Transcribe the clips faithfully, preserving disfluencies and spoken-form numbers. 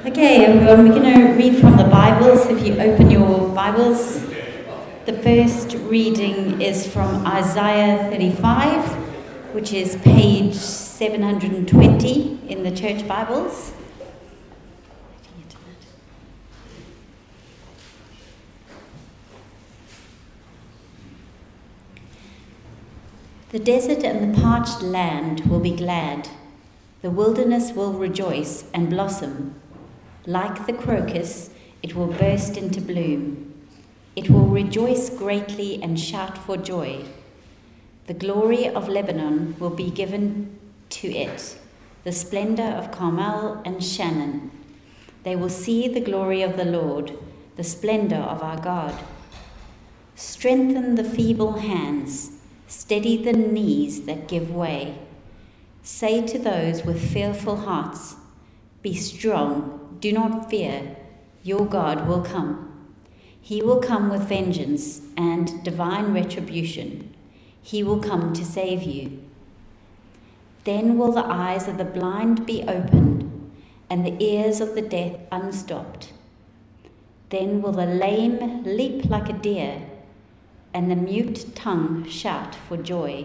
Okay, everyone, we're going to read from the Bibles. If you open your Bibles, the first reading is from Isaiah thirty-five, which is page seven hundred twenty in the church Bibles. The desert and the parched land will be glad. The wilderness will rejoice and blossom. Like the crocus, it will burst into bloom. It will rejoice greatly and shout for joy. The glory of Lebanon will be given to it, the splendor of Carmel and Shannon. They will see the glory of the Lord, the splendor of our God. Strengthen the feeble hands, steady the knees that give way. Say to those with fearful hearts, be strong. Do not fear, your God will come. He will come with vengeance and divine retribution. He will come to save you. Then will the eyes of the blind be opened, and the ears of the deaf unstopped. Then will the lame leap like a deer, and the mute tongue shout for joy.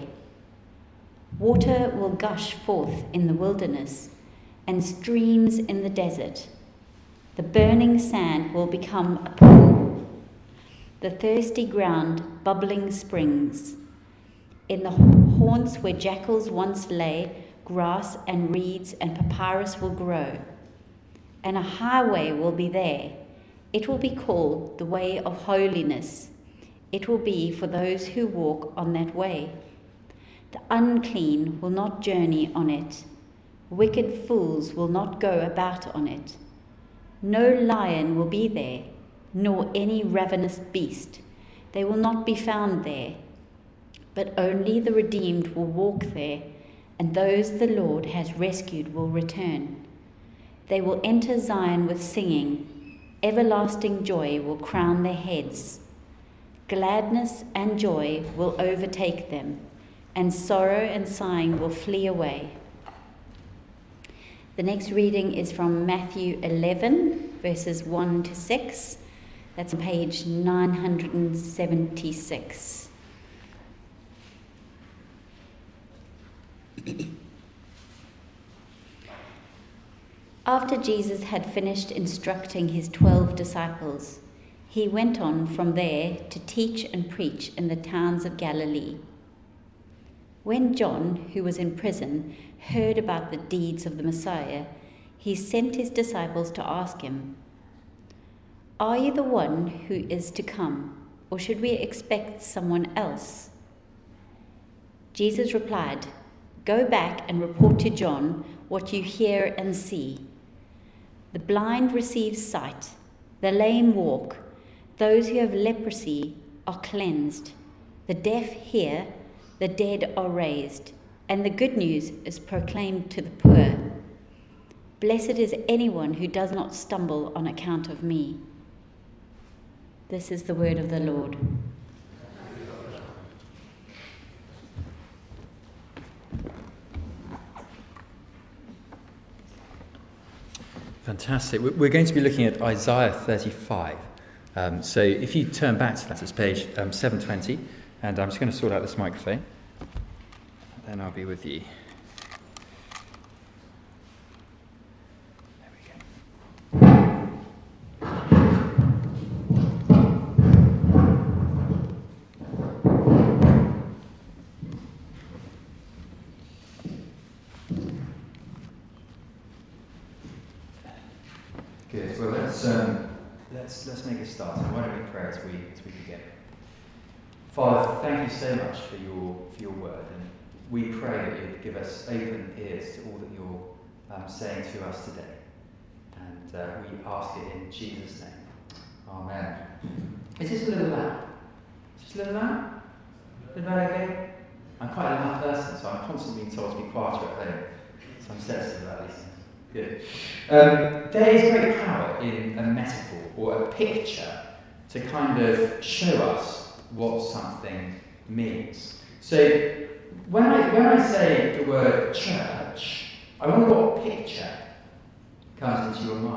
Water will gush forth in the wilderness, and streams in the desert. The burning sand will become a pool, the thirsty ground bubbling springs. In the haunts where jackals once lay, grass and reeds and papyrus will grow, and a highway will be there. It will be called the way of holiness. It will be for those who walk on that way. The unclean will not journey on it. Wicked fools will not go about on it. No lion will be there, nor any ravenous beast. They will not be found there. But only the redeemed will walk there, and those the Lord has rescued will return. They will enter Zion with singing. Everlasting joy will crown their heads. Gladness and joy will overtake them, and sorrow and sighing will flee away. The next reading is from Matthew eleven, verses one to six. That's on page nine hundred seventy-six. After Jesus had finished instructing his twelve disciples, he went on from there to teach and preach in the towns of Galilee. When John, who was in prison, heard about the deeds of the Messiah, he sent his disciples to ask him, "Are you the one who is to come, or should we expect someone else?" Jesus replied, "Go back and report to John what you hear and see. The blind receive sight, the lame walk, those who have leprosy are cleansed, the deaf hear, the dead are raised, and the good news is proclaimed to the poor. Blessed is anyone who does not stumble on account of me." This is the word of the Lord. Fantastic. We're going to be looking at Isaiah thirty-five. Um, so if you turn back to that, it's page um, seven twenty. And I'm just going to sort out this microphone, and then I'll be with you. There we go. Good. Well, let's um, let's let's make a start. So why don't we pray as we as we begin? Father, thank you so much for your for your word, and we pray that you'd give us open ears to all that you're um, saying to us today. And uh, we ask it in Jesus' name. Amen. Is this a little loud? Is this a little loud? Is that okay? I'm quite a loud person, so I'm constantly being told to be quieter at home. So I'm sensitive about these things. Good. Um, there is great power in a metaphor or a picture to kind of show us what something means. So when I when I say the word church, I wonder what picture comes into your mind.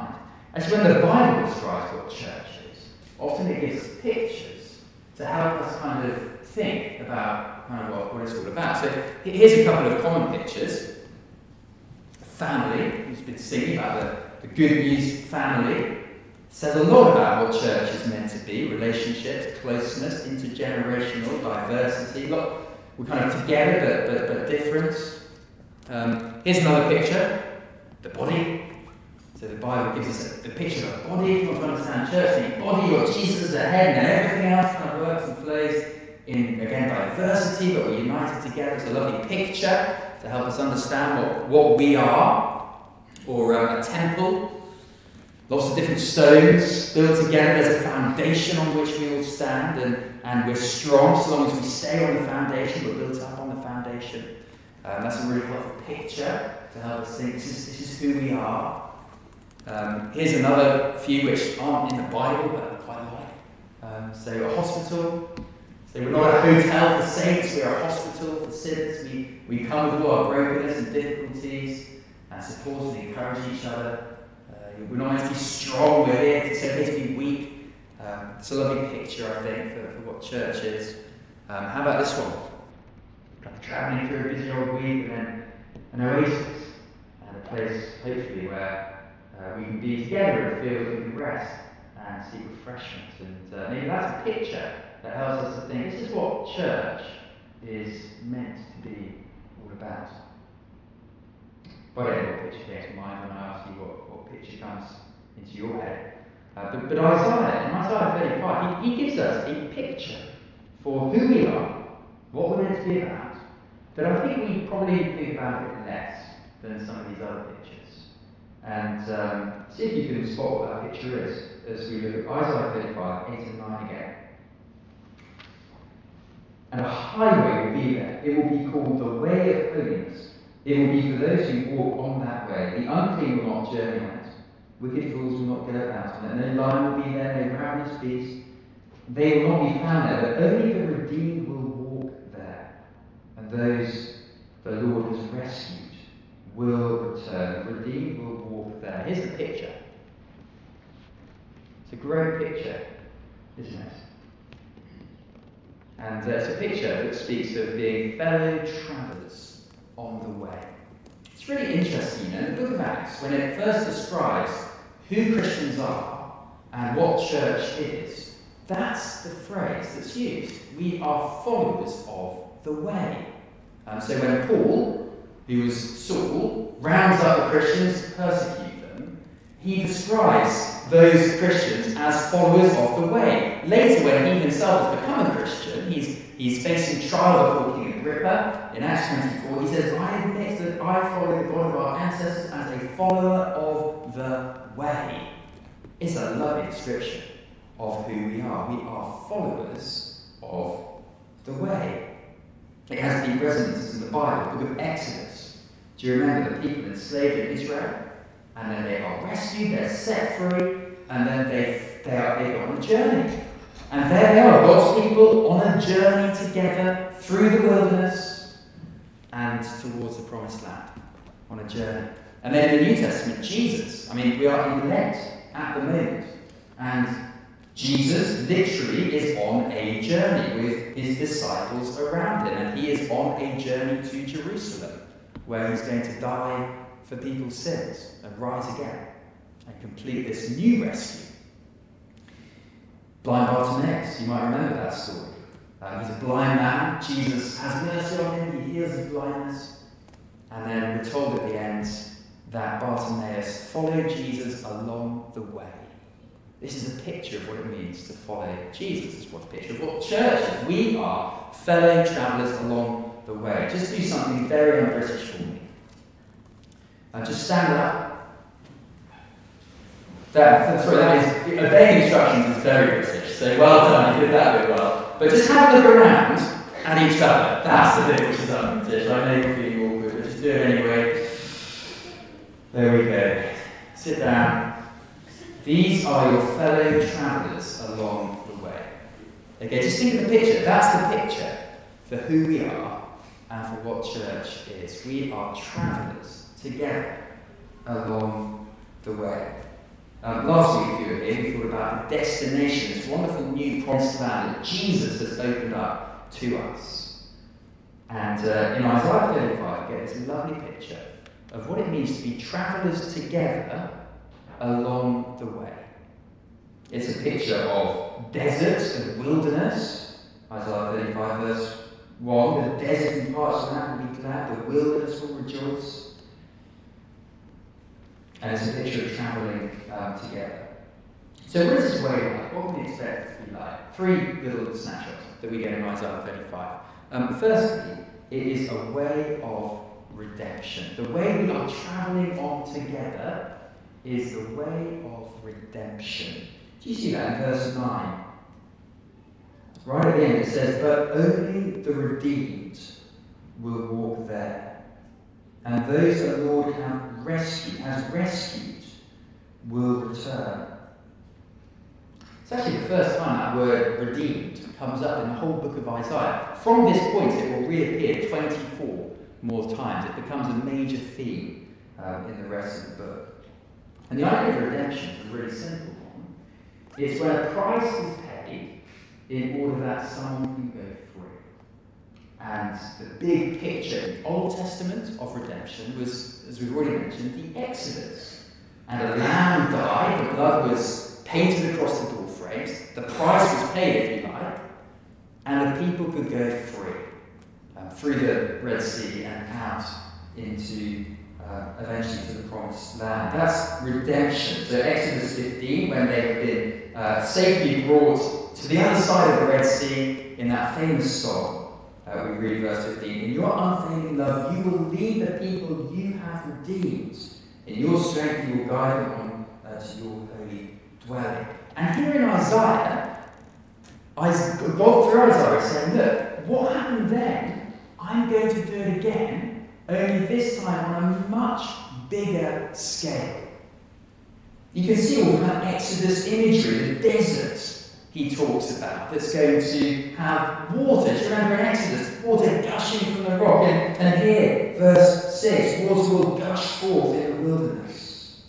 Actually, when the Bible describes what church is, often it gives us pictures to help us kind of think about kind of what, what it's all about. So here's a couple of common pictures. A family, who's been singing about the, the good news family, says a lot about what church is meant to be: relationships, closeness, intergenerational diversity. Look, we're kind of together but, but, but different. Um, here's another picture: the body. So the Bible gives us a, the picture of a body. If you want to understand church, think body or Jesus as the head, and then everything else kind of works and flows in, again, diversity, but we're united together. It's a lovely picture to help us understand what, what we are. Or um, a temple. Lots of different stones built together. There's a foundation on which we all stand, and, and we're strong so long as we stay on the foundation. We're built up on the foundation. Um, that's a really helpful picture to help us think this is, this is who we are. Um, here's another few which aren't in the Bible, but I quite like. Um, so a hospital. So we're not a hotel for saints, we're a hospital for sinners. We, we come with all our brokenness and difficulties and support and encourage each other. We're not meant to be strong, we're here to, it's okay to be weak. Um, it's a lovely picture, I think, for, for what church is. Um, how about this one? Kind of travelling through a busy old week, and then an oasis, and a place, hopefully, where uh, we can be together and feel that we can rest and seek refreshment. And uh, maybe that's a picture that helps us to think this is what church is meant to be all about. But I don't know what picture came to mind when I ask you what, what picture comes into your head. Uh, but, but Isaiah, in Isaiah thirty-five, he, he gives us a picture for who we are, what we're meant to be about, that I think we probably think about it less than some of these other pictures. And um, see if you can spot what that picture is as we look at Isaiah thirty-five, eight and nine again. And a highway will be there. It will be called the way of holiness. It will be for those who walk on that way. The unclean will not journey on it. Wicked fools will not go out on it. No lion will be there, no ravenous beast. They will not be found there, but only the redeemed will walk there. And those the Lord has rescued will return. The redeemed will walk there. Here's the picture. It's a great picture, isn't it? And uh, it's a picture that speaks of being fellow travellers on the way. It's really interesting, you know, the book of Acts, when it first describes who Christians are and what church is, that's the phrase that's used. We are followers of the way. Um, so when Paul, who was Saul, rounds up the Christians to persecute them, he describes those Christians as followers of the way. Later, when he himself has become a Christian, he's, he's facing trial before King Agrippa. In Acts twenty-four, he says, I admit that I follow the God of our ancestors as a follower of the way. It's a lovely description of who we are. We are followers of the way. It has deep resonances in the Bible, the book of Exodus. Do you remember the people enslaved in Israel? And then they are rescued, they're set free, and then they, they, are, they go on a journey. And there they are, God's people on a journey together through the wilderness and towards the promised land. On a journey. And then in the New Testament, Jesus, I mean, we are in Lent at the moment. And Jesus literally is on a journey with his disciples around him. And he is on a journey to Jerusalem, where he's going to die for people's sins and rise again and complete this new rescue. Blind Bartimaeus, you might remember that story. Um, he's a blind man. Jesus has mercy on him. He heals his blindness. And then we're told at the end that Bartimaeus followed Jesus along the way. This is a picture of what it means to follow Jesus. This is what a picture of what church is. We are fellow travellers along the way. Just do something very un-British for me. Uh, just stand up. That, sorry, that is, obeying instructions is very British, so well done, you did that bit well. But just have a look around at each other. That's the bit which is un-British. I know you're feeling awkward, but just do it anyway. There we go. Sit down. These are your fellow travellers along the way. Okay, just think of the picture. That's the picture for who we are and for what church is. We are travellers together along the way. Um, last week, if you were here, we thought about the destination, this wonderful new promised land that Jesus has opened up to us. And uh, in Isaiah thirty-five, we get this lovely picture of what it means to be travellers together along the way. It's a picture of desert and wilderness. Isaiah thirty-five, verse one, the desert and parts of that will be glad, the wilderness will rejoice. And it's a picture of travelling um, together. So what is this way like? What can we expect it to be like? Three little snapshots that we get in Isaiah thirty-five. Um, firstly, it is a way of redemption. The way we are travelling on together is the way of redemption. Do you see that in verse nine? Right at the end it says, but only the redeemed will walk there. And those the Lord have rescued, has rescued will return. It's actually the first time that word redeemed comes up in the whole book of Isaiah. From this point it will reappear twenty-four more times. It becomes a major theme um, in the rest of the book. And the idea of redemption is a really simple one. It's when a price is paid in order that someone can go free. And the big picture in the Old Testament of redemption was, as we've already mentioned, the Exodus. And a lamb died, the blood was painted across the door frames, the price was paid, if you like, and the people could go free um, through the Red Sea and out into, uh, eventually to the Promised Land. That's redemption. So Exodus fifteen, when they have been uh, safely brought to the other side of the Red Sea in that famous song, Uh, we read verse fifteen, in your unfailing love you will lead the people you have redeemed. In your strength you will guide them on uh, to your holy dwelling. And here in Isaiah, Isaiah God through Isaiah is saying, look, what happened then, I'm going to do it again, only this time on a much bigger scale. You can see all the kind of Exodus imagery, the desert he talks about, that's going to have water. Do you remember in Exodus, water gushing from the rock? And, and here, verse six, water will gush forth in the wilderness.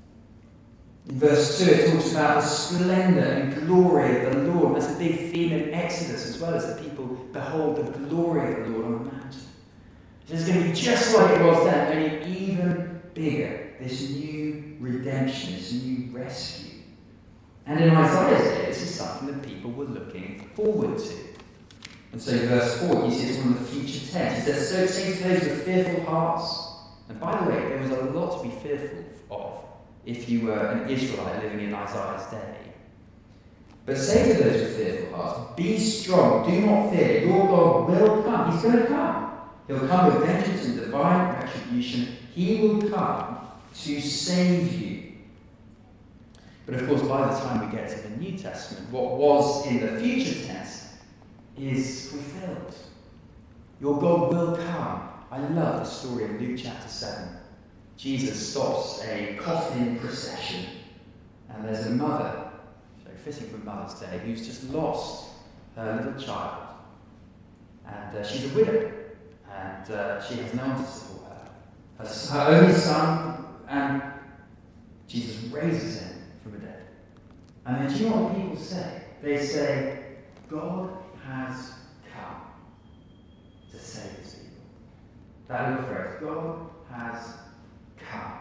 In verse two, it talks about the splendour and glory of the Lord. That's a big theme in Exodus as well, as the people behold the glory of the Lord on the mountain. It's going to be just like it was then, only even bigger. This new redemption, this new rescue. And in Isaiah's day, this is something that people were looking forward to. And so verse four, you see it's one of the future tense. He says, so sing to those with fearful hearts. And by the way, there was a lot to be fearful of if you were an Israelite living in Isaiah's day. But say to those with fearful hearts, be strong, do not fear, your God will come. He's going to come. He'll come with vengeance and divine retribution. He will come to save you. But of course, by the time we get to the New Testament, what was in the future tense is fulfilled. Your God will come. I love the story in Luke chapter seven. Jesus stops a coffin procession, and there's a mother, so fitting for Mother's Day, who's just lost her little child. And uh, she's a widow, and uh, she has no one to support her. Her, her only son, and Jesus raises him from the dead. And then do you know what people say? They say, God has come to save his people. That little phrase, God has come.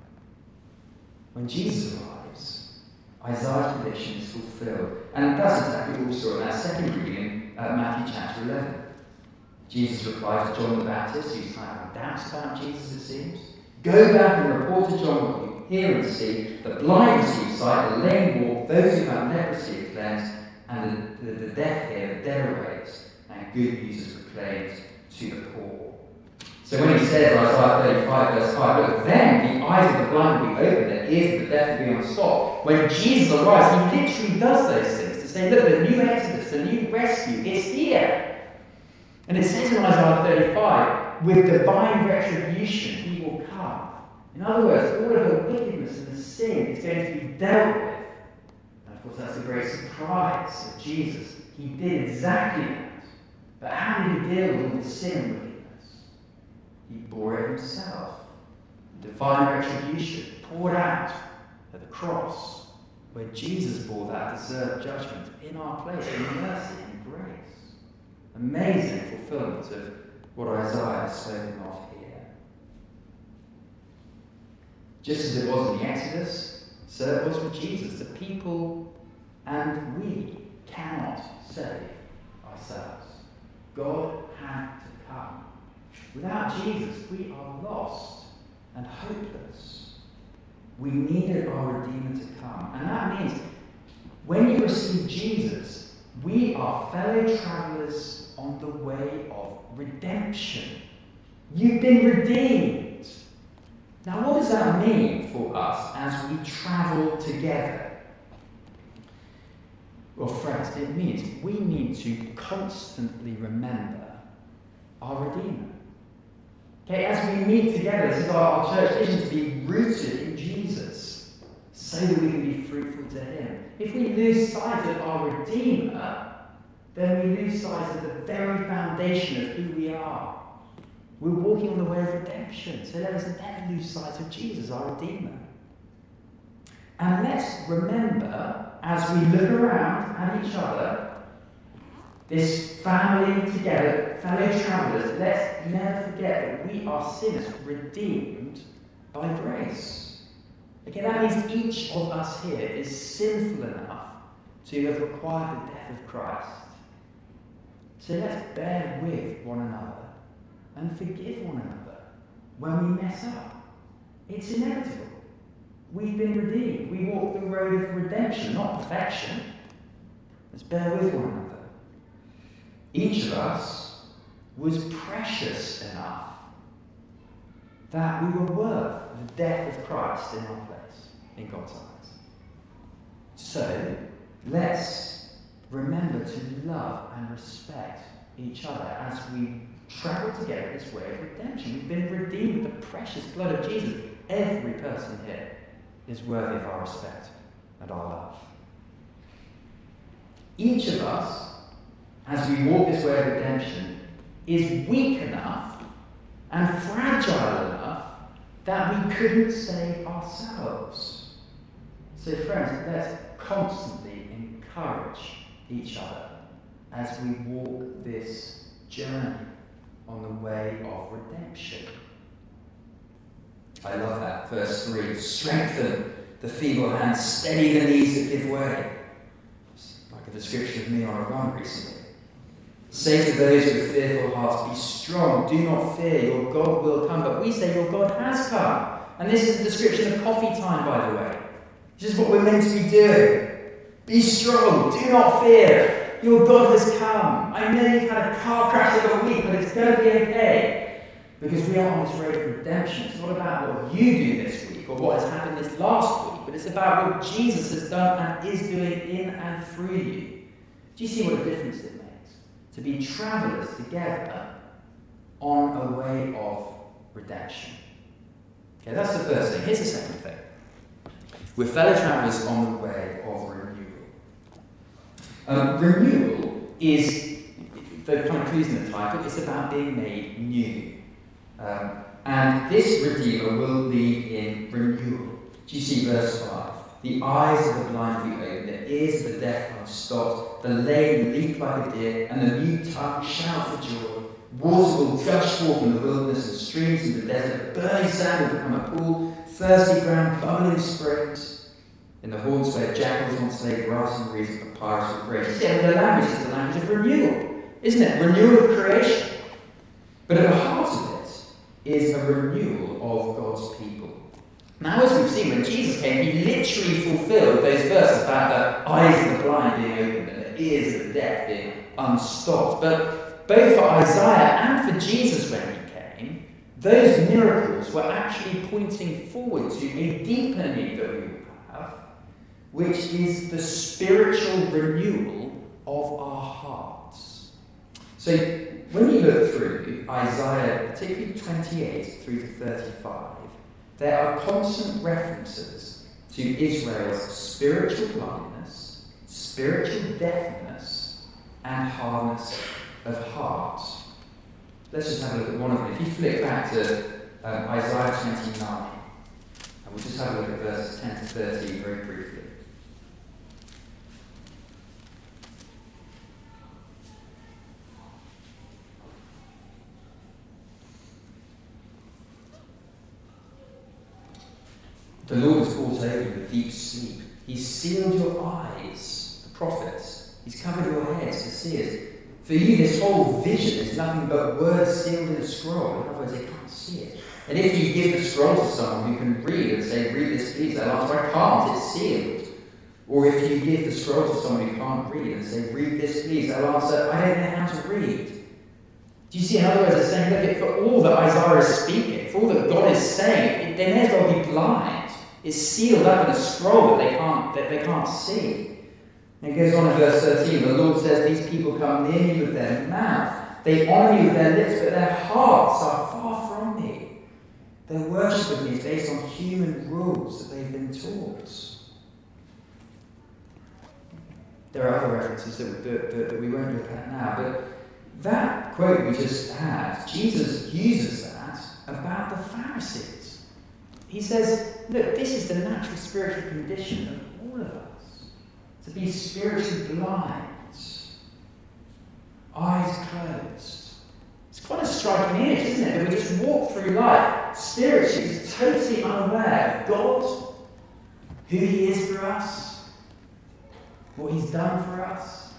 When Jesus arrives, Isaiah's prediction is fulfilled. And that's exactly what we saw in our second reading in uh, Matthew chapter eleven. Jesus replied to John the Baptist, who's having doubts about Jesus, it seems. Go back and report to John what you hear and see. The blind receive sight, the lame walk, those who have leprosy are cleansed, and the, the, the deaf hear, the dead are raised, and good news is proclaimed to the poor. So when he says in Isaiah thirty-five, verse five, look, then the eyes of the blind will be opened, their ears of the deaf will be unstopped. When Jesus arrives, he literally does those things to say, look, the new Exodus, the new rescue is here. And it says in Isaiah thirty-five, with divine retribution, he will come. In other words, all of the wickedness and the sin is going to be dealt with. And of course, that's the great surprise of Jesus. He did exactly that. But how did he deal with the sin and wickedness? He bore it himself. Divine retribution poured out at the cross, where Jesus bore that deserved judgment in our place, in mercy and grace. Amazing fulfillment of what Isaiah has spoken of here. Just as it was in the Exodus, so it was with Jesus. The people and we cannot save ourselves. God had to come. Without Jesus, we are lost and hopeless. We needed our Redeemer to come. And that means when you receive Jesus, we are fellow travellers on the way of redemption. You've been redeemed. Now, what does that mean for us as we travel together? Well, friends, it means we need to constantly remember our Redeemer. Okay, as we meet together, this is our, our church vision, to be rooted in Jesus so that we can be fruitful to him. If we lose sight of our Redeemer, then we lose sight of the very foundation of who we are. We're walking on the way of redemption, so let us never lose sight of Jesus, our Redeemer. And let's remember, as we look around at each other, this family together, fellow travellers, let's never forget that we are sinners redeemed by grace. Okay, that means each of us here is sinful enough to have required the death of Christ. So let's bear with one another and forgive one another when we mess up. It's inevitable. We've been redeemed. We walk the road of redemption, not perfection. Let's bear with one another. Each of us was precious enough that we were worth the death of Christ in our place, in God's eyes. So, let's remember to love and respect each other as we travel together this way of redemption. We've been redeemed with the precious blood of Jesus. Every person here is worthy of our respect and our love. Each of us, as we walk this way of redemption, is weak enough and fragile enough that we couldn't save ourselves. So friends, let's constantly encourage each other as we walk this journey on the way of redemption. I love that. Verse three. Strengthen the feeble hands, steady the knees that give way. It's like a description of me on a run recently. Say to those with fearful hearts, be strong, do not fear, your God will come. But we say your God has come. And this is a description of coffee time, by the way. This is what we're meant to be doing. Be strong, do not fear, your God has come. I know you've had a car crash the other week, but it's going to be okay. Because we are on this road of redemption. It's not about what you do this week or what has happened this last week, but it's about what Jesus has done and is doing in and through you. Do you see what a difference it makes? To be travellers together on a way of redemption. Okay, that's the first thing. Here's the second thing. We're fellow travellers on the way of renewal. Um, renewal is, the kind of clues in the title, it's about being made new. Um, and this Redeemer will lead in renewal. Do you see verse five? The eyes of the blind will be opened, the ears of the deaf are stopped, the lame leap like a deer, and the mute tongue shout for joy. Water will gush forth in the wilderness and streams in the desert. Burning sand will become a pool, thirsty ground, bubbling springs. In the haunts where jackals once lay, grass and reeds and papyrus will graze. Yeah, the language is the language of renewal, isn't it? Renewal of creation. But at the heart of it is a renewal of God's people. Now, as we've seen, when Jesus came, he literally fulfilled those verses about the eyes of the blind being opened and the ears of the deaf being unstopped. But both for Isaiah and for Jesus when he came, those miracles were actually pointing forward to a deeper need that we will have, which is the spiritual renewal of our hearts. So, when you look through Isaiah, particularly twenty-eight through to thirty-five, there are constant references to Israel's spiritual blindness, spiritual deafness, and hardness of heart. Let's just have a look at one of them. If you flip back to um, Isaiah twenty-nine, and We'll just have a look at verses ten to thirteen very briefly. The Lord has brought over you a deep sleep. He's sealed your eyes, the prophets. He's covered your heads, the seers. For you, this whole vision is nothing but words sealed in a scroll. In other words, they can't see it. And if you give the scroll to someone who can read and say, read this please, they'll answer, I can't, it's sealed. Or if you give the scroll to someone who can't read and say, read this please, they'll answer, I don't know how to read. Do you see, in other words, they're saying, look, for all that Isaiah is speaking, for all that God is saying, they may as well be blind. It's sealed up in a scroll that they can't, that they can't see. And it goes on in verse thirteen, the Lord says, these people come near me with their mouth. They honour you with their lips, but their hearts are far from me. Their worship of me is based on human rules that they've been taught. There are other references that, that, that, that we won't look at now, but that quote we just had, Jesus uses that about the Pharisees. He says, look, this is the natural spiritual condition of all of us. To be spiritually blind. Eyes closed. It's quite a striking image, isn't it? That we just walk through life spiritually, totally unaware of God, who He is for us, what He's done for us.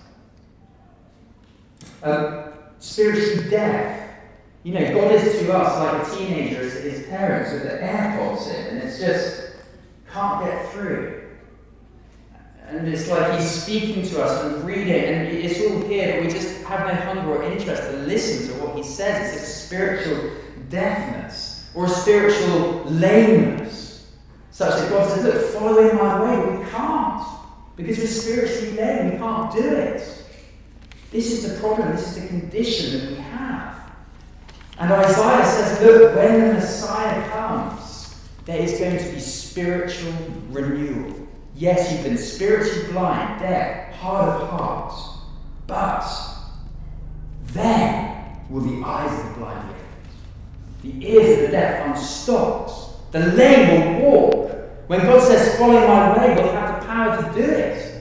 Um, spiritually deaf. You know, God is to us like a teenager is to his parents with the AirPods in, and it's just can't get through. And it's like He's speaking to us and reading, and it's all here, but we just have no hunger or interest to listen to what He says. It's a spiritual deafness or a spiritual lameness, such that God says, look, follow in my way. We can't, because we're spiritually lame. We can't do it. This is the problem. This is the condition that we have. And Isaiah says, look, when the Messiah comes, there is going to be spiritual renewal. Yes, you've been spiritually blind, deaf, hard of heart, but then will the eyes of the blind be opened, the ears of the deaf unstopped, the lame will walk. When God says, follow my way, we'll have the power to do it.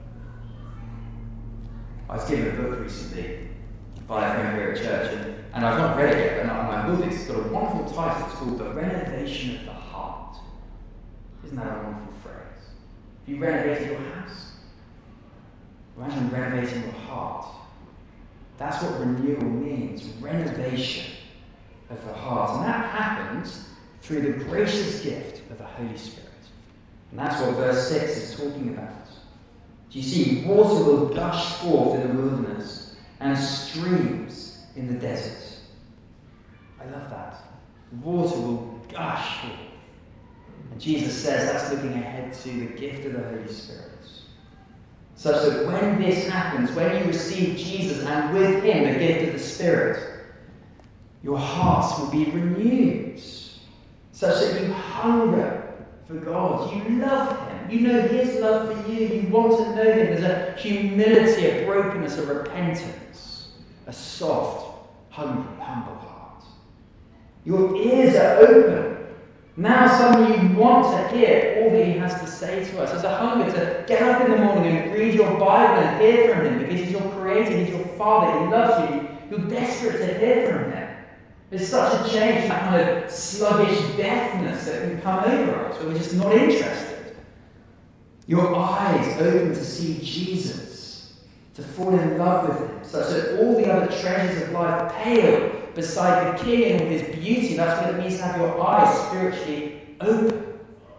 I was given a book recently by a friend here at church, and, and I've not read it yet, and I will. It's got a wonderful title. It's called The Renovation of the Heart. Isn't that a wonderful phrase? Have you renovated your house? Imagine renovating your heart. That's what renewal means, renovation of the heart. And that happens through the gracious gift of the Holy Spirit. And that's what verse six is talking about. Do you see? Water will gush forth in the wilderness and streams in the desert. I love that. Water will gush forth. And Jesus says that's looking ahead to the gift of the Holy Spirit. Such that when this happens, when you receive Jesus and with Him the gift of the Spirit, your hearts will be renewed. Such that you hunger for God. You love Him. You know His love for you. You want to know Him. There's a humility, a brokenness, a repentance. A soft, hungry, humble heart. Your ears are open. Now suddenly you want to hear all that He has to say to us. There's a hunger to get up in the morning and read your Bible and hear from Him, because He's your Creator, He's your Father, He loves you. You're desperate to hear from Him. There's such a change, that kind of sluggish deafness that can come over us, where we're just not interested. Your eyes open to see Jesus, to fall in love with Him, such that all the other treasures of life pale beside the King and all His beauty. That's what it means to have your eyes spiritually open.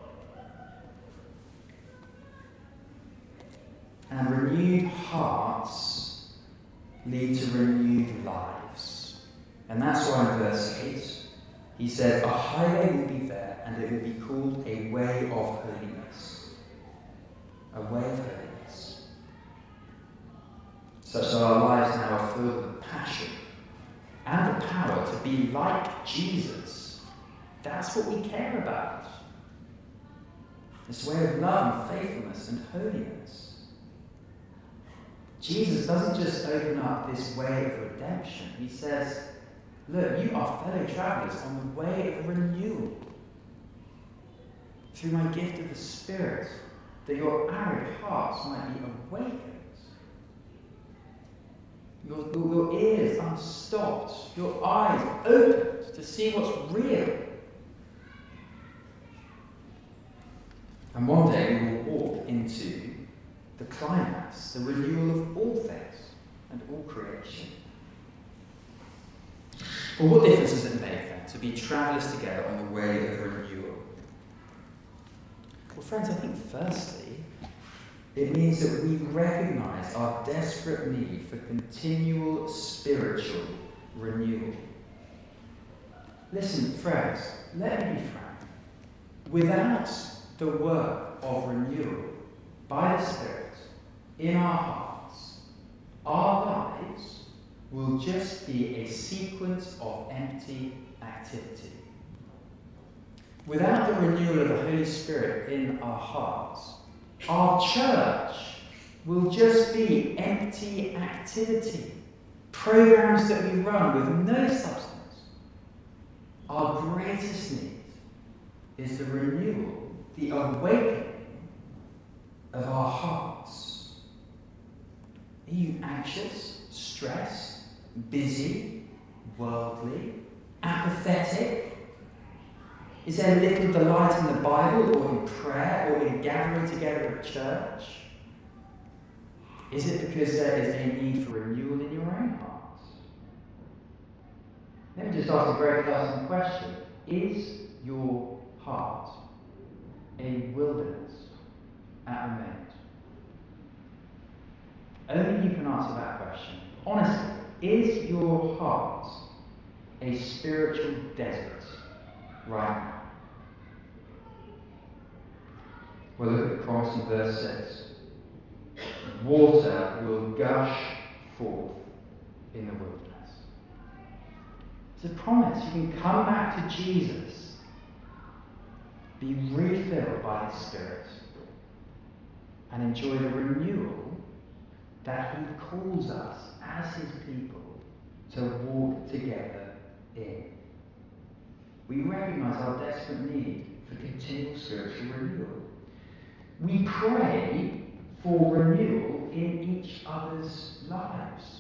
And renewed hearts lead to renewed lives. And that's why in verse eight, he says, a highway will be there, and it will be called a way of holiness. A way of holiness. Such that our lives now are filled with passion and the power to be like Jesus. That's what we care about. This way of love and faithfulness and holiness. Jesus doesn't just open up this way of redemption. He says, look, you are fellow travelers on the way of renewal. through my gift of the Spirit, that your arid hearts might be awakened. Your, your, your ears unstopped, your eyes opened to see what's real. And one day we will walk into the climax, the renewal of all things and all creation. Well, what difference does it make then to be travellers together on the way of renewal? Well, friends, I think firstly, it means that we recognise our desperate need for continual spiritual renewal. Listen, friends, let me be frank. Without the work of renewal by the Spirit in our hearts, our lives will just be a sequence of empty activity. Without the renewal of the Holy Spirit in our hearts, our church will just be empty activity, programs that we run with no substance. Our greatest need is the renewal, the awakening of our hearts. Are you anxious, stressed, busy, worldly, apathetic? Is there little delight in the Bible or in prayer or in gathering together at church? Is it because there is a need for renewal in your own hearts? Let me just ask a very personal question. Is your heart a wilderness at the moment? Only you can answer that question. Honestly, is your heart a spiritual desert right now? Well, look at the promise in verse six. Water will gush forth in the wilderness. It's a promise. You can come back to Jesus, be refilled by His Spirit, and enjoy the renewal that He calls us as His people to walk together in. We recognise our desperate need for continual spiritual renewal. We pray for renewal in each other's lives.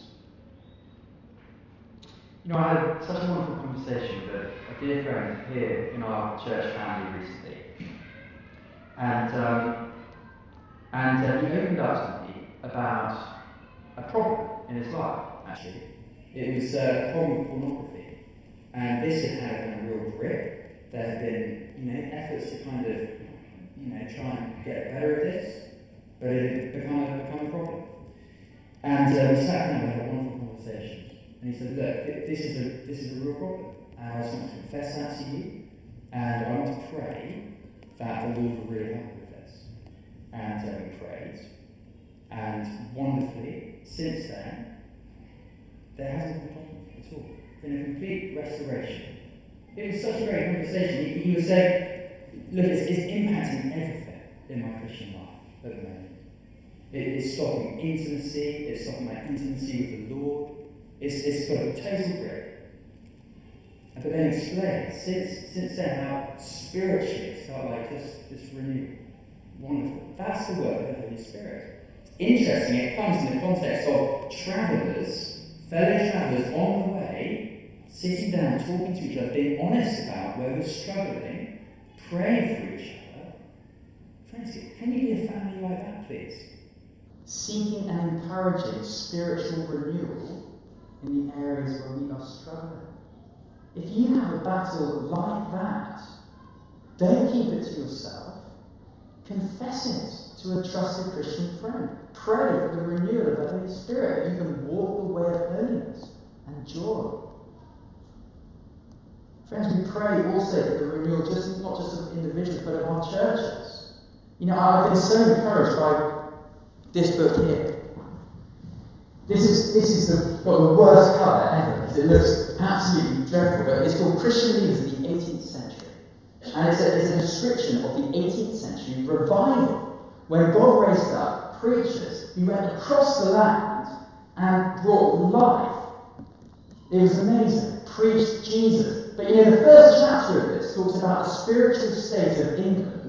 You know, I had such a wonderful conversation with a dear friend here in our church family recently. And, um, and uh, he opened up to me about a problem in his life, actually. It was uh, a problem with pornography. And this had had a real grip. There had been, you know, efforts to kind of, you know, try and get better at this, but it had become a, become a problem. And uh, we sat down and had a wonderful conversation. And he said, look, this is a this is a real problem. And I just want to confess that to you, and I want to pray that the Lord will really help with this. And uh, we prayed, and wonderfully, since then, there hasn't been a problem at all. Been a complete restoration. It was such a great conversation. He, he was saying, look, it's, it's impacting everything in my Christian life at the moment. It, it's stopping intimacy, it's stopping my intimacy with the Lord. It's, it's got a total grip. But then explain, since, since then, how spiritually it's felt like just, just renewed. Wonderful. That's the work of the Holy Spirit. It's interesting, it comes in the context of travellers, fellow travellers on the way, sitting down, talking to each other, being honest about where we're struggling, praying for each other. Friends, can you be a family like that, please? Seeking and encouraging spiritual renewal in the areas where we are struggling. If you have a battle like that, don't keep it to yourself. Confess it to a trusted Christian friend. Pray for the renewal of the Holy Spirit. You can walk the way of holiness and joy. Friends, we pray also for the renewal, just not just of individuals, but of our churches. You know, I've been so encouraged by this book here. This is this is the, got the worst cover ever, because it looks absolutely dreadful, but it's called Christian Leaders of the eighteenth Century. And it's a, it's a description of the eighteenth century revival, when God raised up preachers who went across the land and brought life. It was amazing. Preached Jesus. But you know, the first chapter of this talks about the spiritual state of England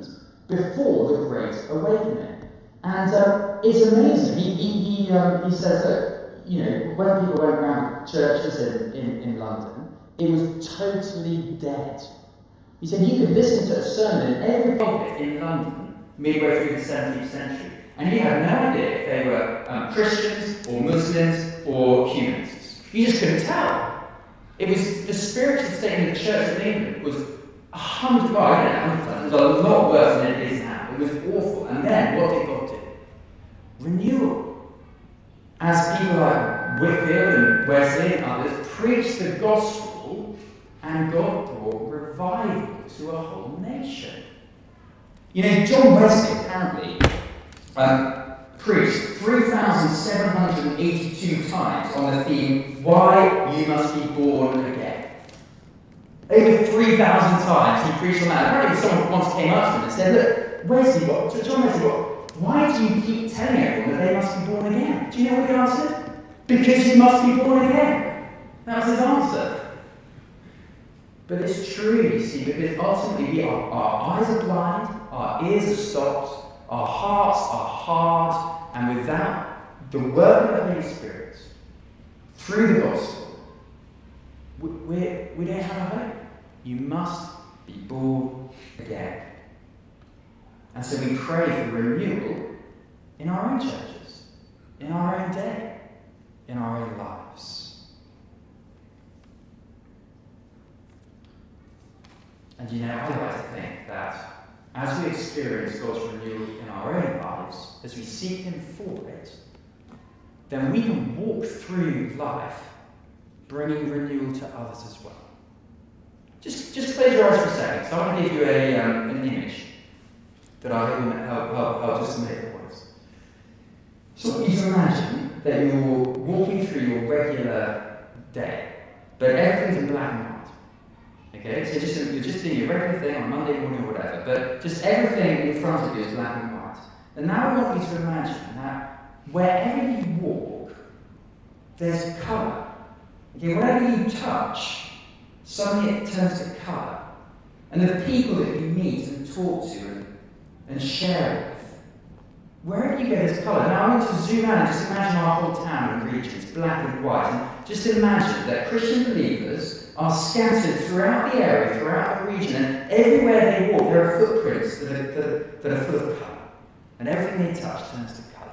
before the Great Awakening. And uh, it's amazing. He, he, he, um, he says that, you know, when people went around churches in, in, in London, it was totally dead. He said you could listen to a sermon in every pulpit in London midway through the seventeenth century, and you had no idea if they were um, Christians or Muslims or humanists. You just couldn't tell. It was the spiritual state in the Church of England was a hundred, well, I don't know, a hundred times. It was a lot worse than it is now. It was awful. And then what did God do? Renewal. As people like Whitfield and Wesley and others preached the gospel, and God brought revival to a whole nation. You know, John Wesley apparently um, preached three thousand seven hundred eighty-two times on the theme, why you must be born again. Over three thousand times he preached on that. Apparently someone once came up to him and said, look, Wesley, what? So John Wesley, what? Why do you keep telling everyone that they must be born again? Do you know what he answered? Because you must be born again. That was his answer. But it's true, you see, because ultimately we are, our eyes are blind, our ears are stopped, our hearts are hard, and without the work of the Holy Spirit, through the gospel, we, we, we don't have a hope. You must be born again. And so we pray for renewal in our own churches, in our own day, in our own lives. And you know, I like to think that as we experience God's renewal in our own lives, as we seek Him for it, then we can walk through life bringing renewal to others as well. Just, just close your eyes for a second. So I want to give you a, um, an image that I hope will help, help, help just make the points. So you can imagine that you're walking through your regular day, but everything's in black and white. Okay, so just, you're just doing your regular thing on Monday morning or whatever, but just everything in front of you is black and white. And now I want you to imagine that wherever you walk, there's colour. Okay, whatever you touch, suddenly it turns to colour. And the people that you meet and talk to and, and share with, wherever you go, there's colour. Now I want to zoom out and just imagine our whole town and region is black and white. And just imagine that Christian believers are scattered throughout the area, throughout the region, and everywhere they walk, there are footprints that are, that are, that are full of colour. And everything they touch turns to colour.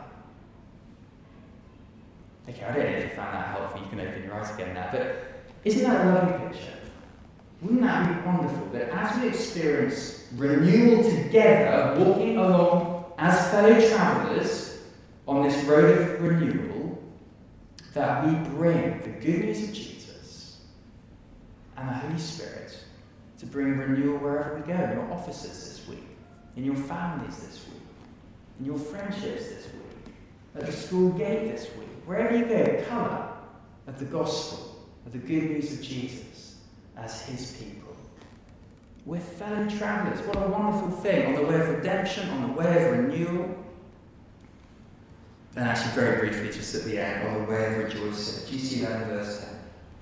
Okay, I don't know if you found that helpful. You can open your eyes again now. But isn't that a lovely picture? Wouldn't that be wonderful? That as we experience renewal together, walking along as fellow travellers on this road of renewal, that we bring the good news of Jesus and the Holy Spirit to bring renewal wherever we go, in your offices this week, in your families this week, in your friendships this week, at the school gate this week, wherever you go, colour of the gospel, of the good news of Jesus as His people. We're fellow travellers. What a wonderful thing, on the way of redemption, on the way of renewal. And actually, very briefly, just at the end, on the way of rejoicing. Do you see that in verse ten?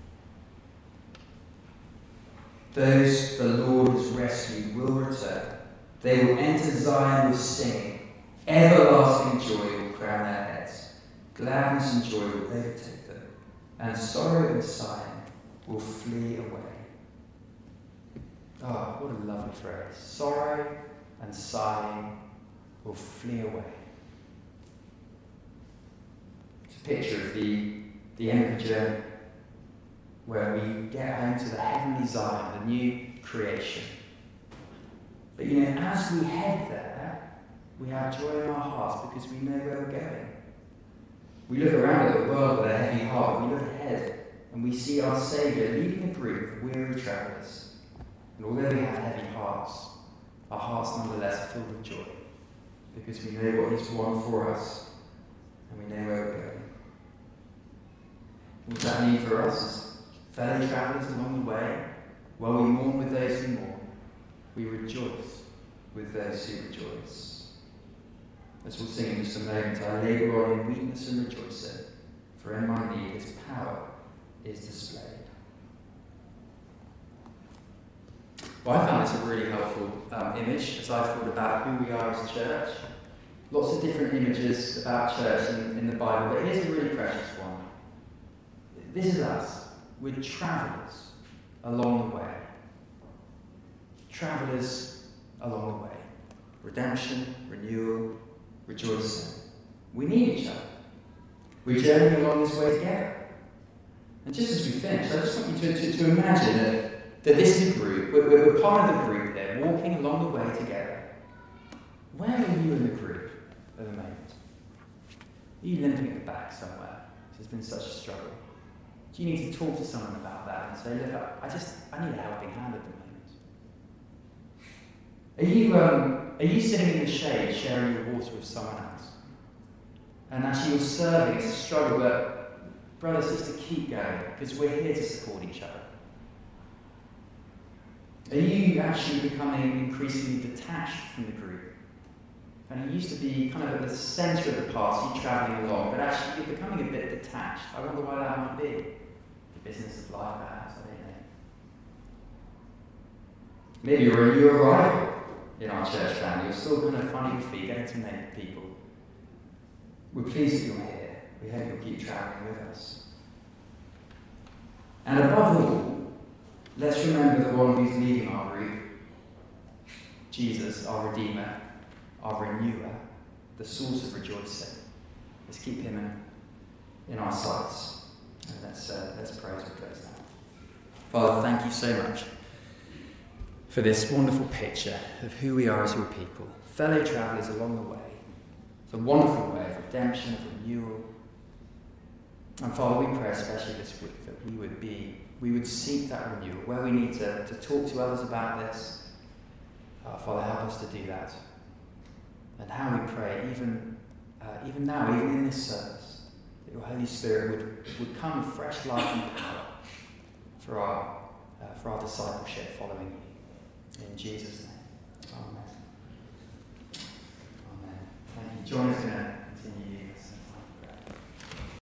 Those the Lord has rescued will return. They will enter Zion with singing. Everlasting joy will crown their heads. Gladness and joy will overtake them. And sorrow and sighing will flee away. Oh, what a lovely phrase. Sorrow and sighing will flee away. It's a picture of the, the end of the journey, where we get home to the heavenly Zion, the new creation. But you know, as we head there, we have joy in our hearts because we know where we're going. We look around at the world with a heavy heart, we look ahead, and we see our Saviour leading a group of weary travellers. And although we have heavy hearts, our hearts nonetheless are filled with joy, because we know what He's won for us, and we know where we're going. What does that mean for us as fellow travellers along the way? While we mourn with those who mourn, we rejoice with those who rejoice. As we'll sing in just a moment, I labour on in weakness and rejoicing, for in my need His power is displayed. Well, I found this a really helpful um, image as I've thought about who we are as a church. Lots of different images about church in, in the Bible, but here's a really precious one. This is us. We're travellers along the way. Travellers along the way. Redemption, renewal, rejoicing. We need each other. We're journeying along this way together. And just as we finish, I just want you to, to, to imagine that, that this is a group, we're, we're part of the group there, walking along the way together. Where are you in the group at the moment? Are you limping at the back somewhere? This has been such a struggle. Do you need to talk to someone about that and say, look, I just, I need a helping hand at the moment? Are you, um, are you sitting in the shade sharing your water with someone else? And actually you're serving, it's a struggle, but brothers, sister, keep going, because we're here to support each other. Are you actually becoming increasingly detached from the group? And you used to be kind of at the centre of the party, travelling along, but actually you're becoming a bit detached. I wonder why that might be. The business of life, perhaps, I don't know. Maybe you're a new arrival in our church family. You're still kind of finding your feet, getting to know people. We're pleased that you're here. We hope you'll keep travelling with us. And above all, let's remember the one who's leading our group, Jesus, our Redeemer, our Renewer, the source of rejoicing. Let's keep him in, in our sights. And let's, uh, let's pray as we close now. Father, thank you so much for this wonderful picture of who we are as your people, fellow travellers along the way. It's a wonderful way of redemption, of renewal. And Father, we pray especially this week that we would be, we would seek that renewal, where we need to, to talk to others about this. Uh, Father, help us to do that. And how we pray, even, uh, even now, even in this service, that your Holy Spirit would, would come with fresh life and power for our, uh, for our discipleship following you. In Jesus' name, amen.